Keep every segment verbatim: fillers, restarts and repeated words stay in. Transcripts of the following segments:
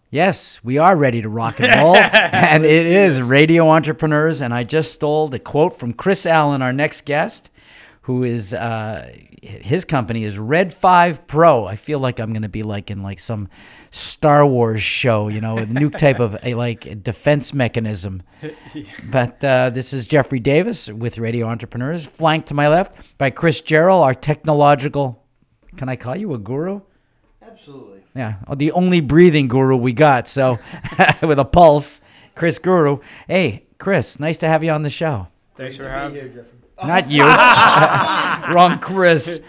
Yes, we are ready to rock and roll, and it is Radio Entrepreneurs, and I just stole the quote from Chris Allen, our next guest, who is, uh, his company is Red five Pro. I feel like I'm going to be like in like some Star Wars show, you know, a new type of a, like defense mechanism. But uh, this is Jeffrey Davis with Radio Entrepreneurs, flanked to my left by Chris Jarrell, our technological, can I call you a guru? Absolutely. Yeah, the only breathing guru we got, so with a pulse, Chris Guru. Hey, Chris, nice to have you on the show. Thanks for having me. Jeffrey. Not you. Wrong Chris.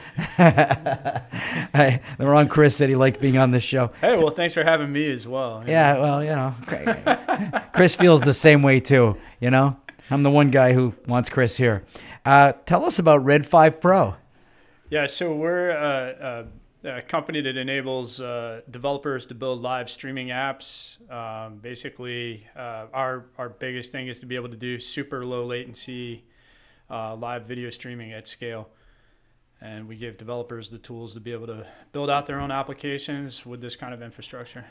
The wrong Chris said he liked being on this show. Hey, well, thanks for having me as well. Yeah, well, you know, Chris feels the same way too, you know? I'm the one guy who wants Chris here. Uh, tell us about Red five Pro. Yeah, so we're uh, uh, a company that enables uh, developers to build live streaming apps. Um, basically, uh, our our biggest thing is to be able to do super low latency uh, live video streaming at scale. And we give developers the tools to be able to build out their own applications with this kind of infrastructure.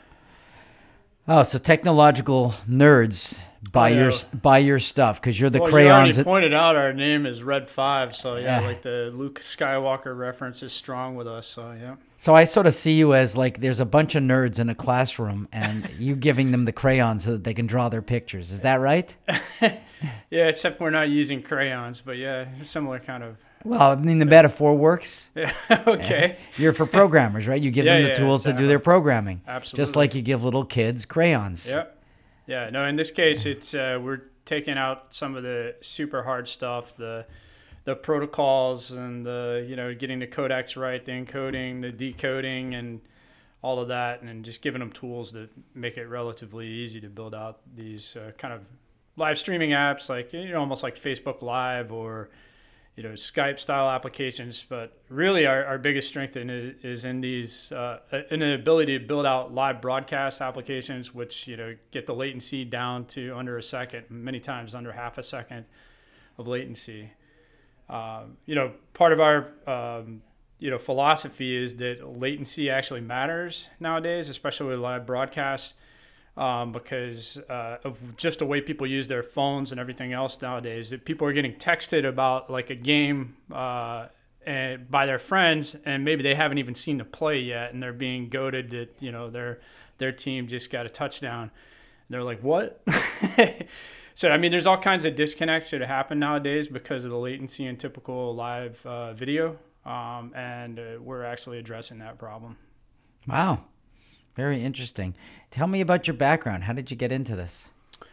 Oh, so technological nerds buy Oh, your yeah. buy your stuff because you're the well, crayons. You that- already pointed out our name is Red five, so yeah, Yeah. like the Luke Skywalker reference is strong with us, so yeah. So I sort of see you as like there's a bunch of nerds in a classroom and you giving them the crayons so that they can draw their pictures. Is that right? Yeah, except we're not using crayons, but yeah, similar kind of. Well, I mean, the metaphor works. Yeah, okay. You're for programmers, right? You give Yeah, them the yeah, tools to exactly. do their programming. Absolutely. Just like you give little kids crayons. Yep. Yeah, no, in this case, it's uh, we're taking out some of the super hard stuff, the the protocols and the, you know, getting the codecs right, the encoding, the decoding, and all of that, and just giving them tools that make it relatively easy to build out these uh, kind of live streaming apps, like, you know, almost like Facebook Live or, you know, Skype style applications. But really our, our biggest strength in it is in these, uh, in the ability to build out live broadcast applications, which, you know, get the latency down to under a second, many times under half a second of latency. Um, you know, part of our, um, you know, philosophy is that latency actually matters nowadays, especially with live broadcasts. Um, because uh, of just the way people use their phones and everything else nowadays, that people are getting texted about like a game uh, and by their friends, and maybe they haven't even seen the play yet, and they're being goaded that, you know, their their team just got a touchdown. And they're like, what? So I mean, there's all kinds of disconnects that happen nowadays because of the latency in typical live uh, video, um, and uh, we're actually addressing that problem. Wow. Very interesting. Tell me about your background. How did you get into this?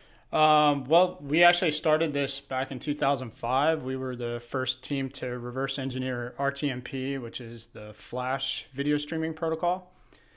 Um, well, we actually started this back in two thousand five. We were the first team to reverse engineer R T M P, which is the Flash video streaming protocol.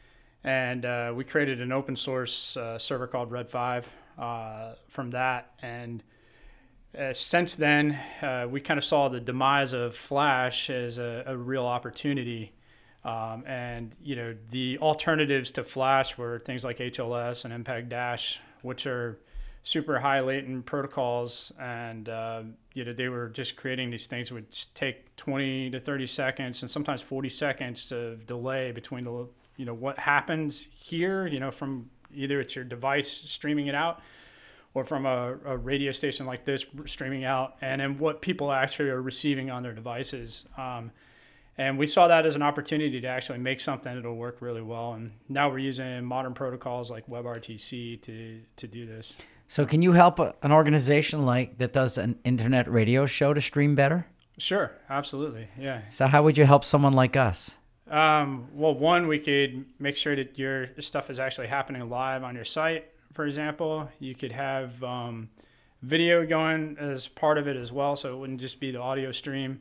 And uh, we created an open source uh, server called Red five uh, from that. And uh, since then, uh, we kind of saw the demise of Flash as a, a real opportunity. Um, and, you know, the alternatives to Flash were things like H L S and M P E G Dash, which are super high latent protocols. And, uh, you know, they were just creating these things that would take twenty to thirty seconds and sometimes forty seconds of delay between, the, you know, what happens here, you know, from either it's your device streaming it out or from a, a radio station like this streaming out, and then what people actually are receiving on their devices. Um, And we saw that as an opportunity to actually make something that'll work really well. And now we're using modern protocols like WebRTC to to do this. So can you help a, an organization like that does an internet radio show to stream better? Sure, absolutely, yeah. So how would you help someone like us? Um, well, one, we could make sure that your stuff is actually happening live on your site, for example. You could have um, video going as part of it as well, so it wouldn't just be the audio stream.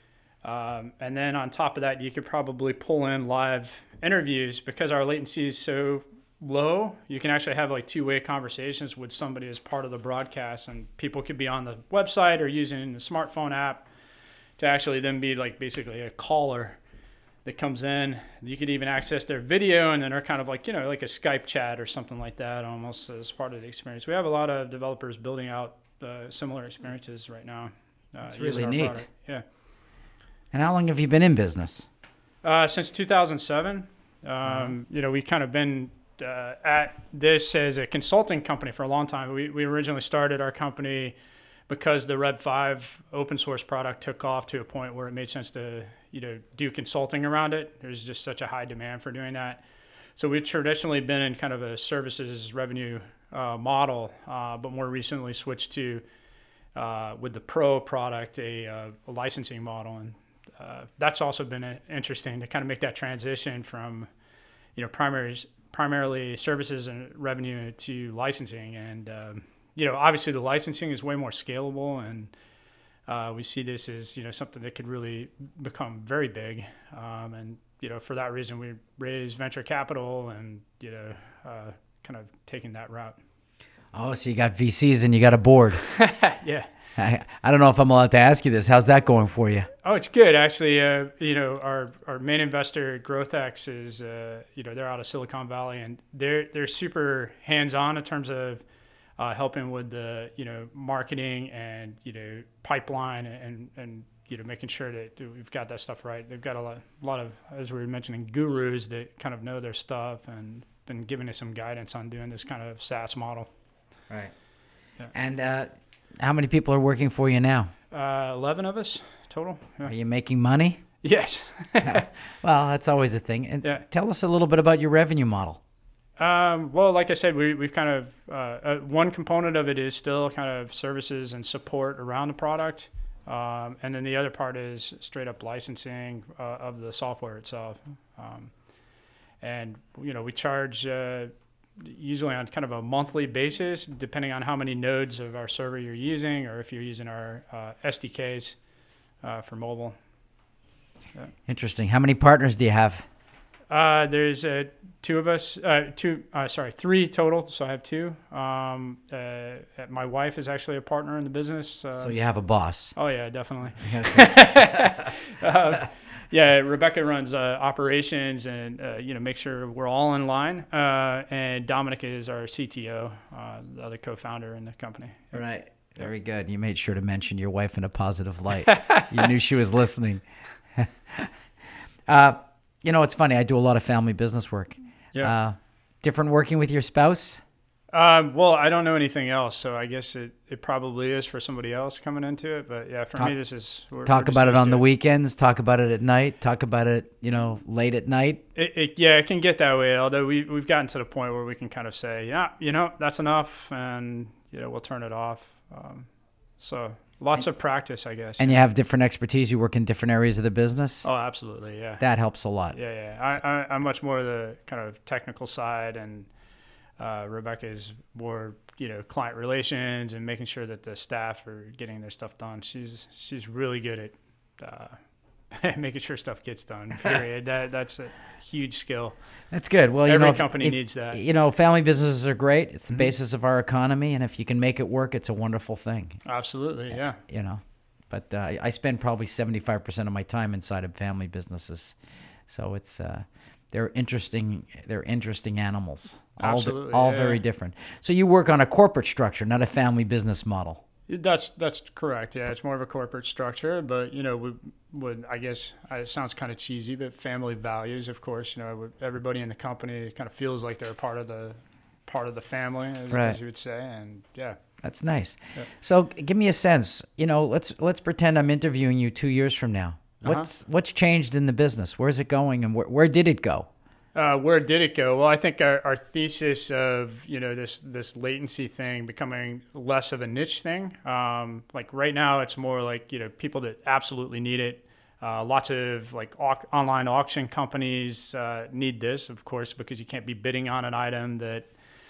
Um, and then on top of that, you could probably pull in live interviews because our latency is so low. You can actually have like two-way conversations with somebody as part of the broadcast, and people could be on the website or using the smartphone app to actually then be like basically a caller that comes in. You could even access their video, and then they're kind of like, you know, like a Skype chat or something like that almost as part of the experience. We have a lot of developers building out uh, similar experiences right now. Uh, That's using really our neat. product. Yeah. And how long have you been in business? Uh, since two thousand seven. Um, you know, we've kind of been uh, at this as a consulting company for a long time. We we originally started our company because the Red five open source product took off to a point where it made sense to, you know, do consulting around it. There's just such a high demand for doing that. So we've traditionally been in kind of a services revenue uh, model, uh, but more recently switched to, uh, with the Pro product, a, uh, a licensing model. And uh, that's also been uh, interesting to kind of make that transition from, you know, primary, primarily services and revenue to licensing. And, um, you know, obviously the licensing is way more scalable, and uh, we see this as, you know, something that could really become very big. Um, and, you know, for that reason, we raised venture capital and, you know, uh, kind of taking that route. Oh, so you got V Cs and you got a board. Yeah. I, I don't know if I'm allowed to ask you this. How's that going for you? Oh, it's good, actually. Uh, you know, our, our main investor, GrowthX, is, uh, you know, they're out of Silicon Valley, and they're they're super hands-on in terms of uh, helping with the, you know, marketing and, you know, pipeline and, and you know, making sure that we've got that stuff right. They've got a lot, a lot of, as we were mentioning, gurus that kind of know their stuff and been giving us some guidance on doing this kind of SaaS model. Right. Yeah. And uh, how many people are working for you now? Uh, eleven of us total. Yeah. Are you making money? Yes. Well, that's always a thing. And Yeah. tell us a little bit about your revenue model. Um, well, like I said, we, we've kind of, uh, uh, one component of it is still kind of services and support around the product. Um, and then the other part is straight up licensing uh, of the software itself. Um, and, you know, we charge uh, usually on kind of a monthly basis, depending on how many nodes of our server you're using, or if you're using our uh, S D Ks uh, for mobile. Yeah. Interesting. How many partners do you have? Uh, there's uh, two of us, uh, two, uh, sorry, three total. So I have two. Um, uh, my wife is actually a partner in the business. Uh, So you have a boss. Oh yeah, definitely. uh, yeah, Rebecca runs uh, operations and, uh, you know, make sure we're all in line. Uh, and Dominic is our C T O, uh, the other co-founder in the company. Right. Very good. You made sure to mention your wife in a positive light. You knew she was listening. uh, You know, it's funny. I do a lot of family business work. Yeah. Uh, different working with your spouse? Um, well, I don't know anything else, so I guess it, it probably is for somebody else coming into it. But yeah, for talk, me, this is we're, talk we're about it on the it. weekends. Talk about it at night. Talk about it, you know, late at night. It, it, yeah, it can get that way. Although we we've gotten to the point where we can kind of say, yeah, you know, that's enough, and you know, we'll turn it off. Um, so. Lots of practice, I guess. And you have different expertise. You work in different areas of the business. Oh, absolutely, yeah. That helps a lot. Yeah, yeah. I, I, I'm much more the kind of technical side, and uh, Rebecca is more, you know, client relations and making sure that the staff are getting their stuff done. She's she's really good at uh, making sure stuff gets done. Period. that that's a huge skill. That's good. Well, you every know, if, company if, needs that. You know, family businesses are great. It's the Mm-hmm. basis of our economy, and if you can make it work, it's a wonderful thing. Absolutely, yeah. You know, but uh, I spend probably seventy-five percent of my time inside of family businesses, so it's uh, they're interesting. They're interesting animals. All Absolutely, di- all yeah. very different. So you work on a corporate structure, not a family business model. That's that's correct. Yeah, it's more of a corporate structure, but you know, we would I guess it sounds kind of cheesy, but family values, of course. You know, everybody in the company kind of feels like they're part of the part of the family, as, Right. as you would say, and yeah. That's nice. Yeah. So give me a sense. You know, let's let's pretend I'm interviewing you two years from now. Uh-huh. What's what's changed in the business? Where's it going, and where where did it go? Uh, where did it go? Well, I think our, our thesis of, you know, this this latency thing becoming less of a niche thing. Um, like right now, it's more like, you know, people that absolutely need it. Uh, lots of like au- online auction companies uh, need this, of course, because you can't be bidding on an item that,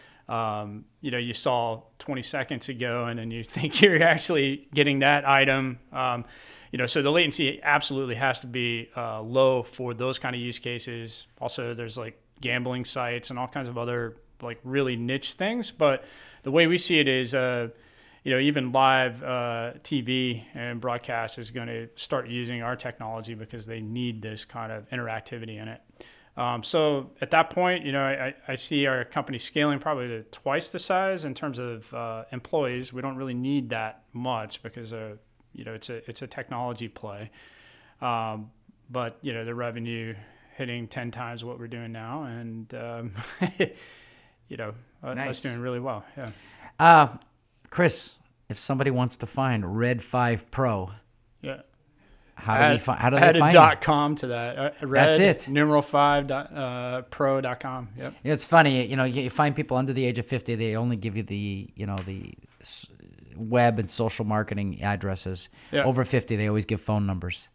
um, you know, you saw twenty seconds ago, and then you think you're actually getting that item. Um, You know, so the latency absolutely has to be uh, low for those kind of use cases. Also, there's like gambling sites and all kinds of other like really niche things. But the way we see it is, uh, you know, even live uh, T V and broadcast is going to start using our technology because they need this kind of interactivity in it. Um, so at that point, you know, I, I see our company scaling probably to twice the size in terms of uh, employees. We don't really need that much because uh, you know, it's a it's a technology play, um, but you know the revenue hitting ten times what we're doing now, and um, you know, nice. That's doing really well. Yeah. Uh, Chris, if somebody wants to find Red five Pro, yeah. How do add, we find? How do they add find a dot it? com to that. Uh, red, That's it. Numeral five dot uh, pro dot com. Yep. You know, it's funny. You know, you find people under the age of fifty. They only give you the you know the web and social marketing addresses. Yeah. Over fifty, they always give phone numbers.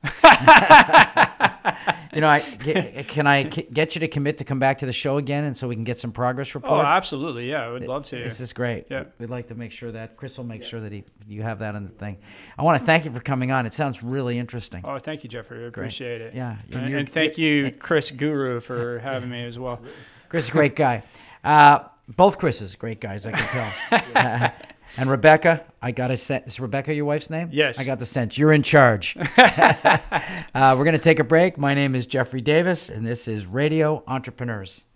You know, I, can I get you to commit to come back to the show again, and so we can get some progress report? Oh, absolutely. Yeah, I would love to. This is great. Yeah. We'd like to make sure that Chris will make yeah. sure that he you have that in the thing. I want to thank you for coming on. It sounds really interesting. Oh, thank you, Jeffrey. I appreciate great. it. Yeah. And, and thank you, Chris Guru, for having me as well. Chris is a great guy. Uh, both Chris's great guys, I can tell. uh, And Rebecca, I got a sense. Is Rebecca your wife's name? Yes. I got the sense. You're in charge. uh, we're going to take a break. My name is Jeffrey Davis, and this is Radio Entrepreneurs.